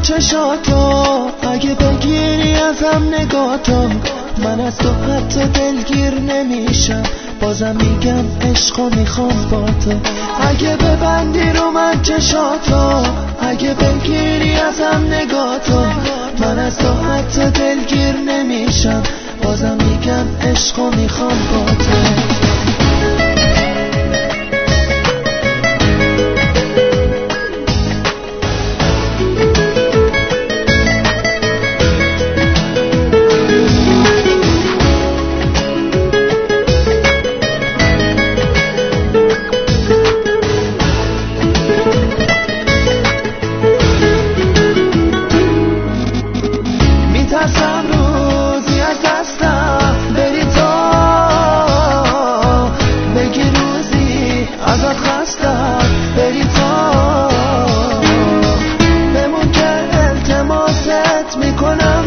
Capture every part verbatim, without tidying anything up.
چشاتو، اگه بگیری ازم نگاتو، من از تو حتی دلگیر نمیشم. بازم میگم عشقو میخوام با تو. اگه ببندی رو من چشاتو، اگه بگیری ازم نگاتو، من از تو حتی دلگیر نمیشم. بازم میگم عشقو میخوام با تو. میترسم روزی از دستم بری تو، بگی روزی ازت خستم بری تو. بمون که التماست میکنم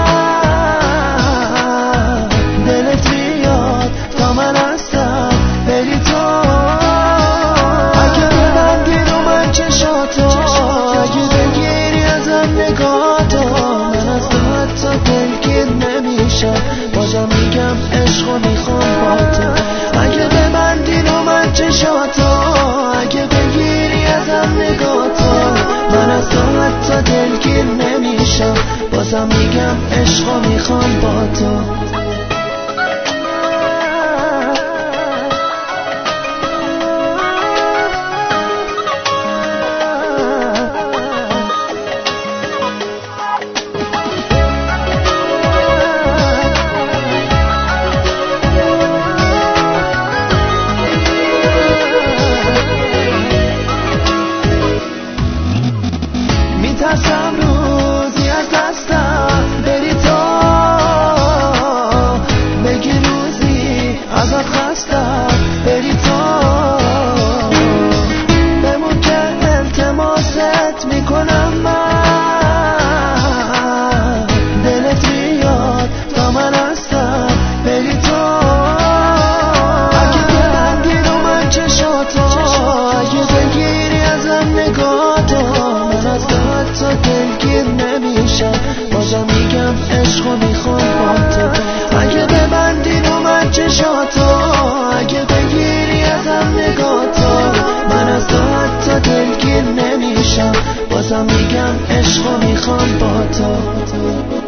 من، دلت میاد تا من هستم بری تو. اگه ببندی رو من چشاتو، اگه بگیری ازم نگاتو، من از تو حتی دلگیر نمیشم. بازم میگم عشقو میخوام با تو. اگه ببندی رو من چشاتو، اگه بگیری ازم نگاتو، من از تو حتی دلگیر نمیشم. بازم میگم عشقو میخوام با تو. میترسم روزی از دستم بری تو، بگی روزی ازت خستم بری تو. بمون که التماست میکنم من، دلت میاد تا من هستم بری تو. اگه ببندی رو من چشاتو، اگه بگیری ازم نگاتو، من از تو حتی دلگیر نمیشم. بازم میگم عشقو میخوام با تو. اگه ببندی رو من چشاتو، اگه بگیری ازم نگاتو، من از تو حتی دلگیر نمیشم. بازم میگم عشقو میخوام با تو.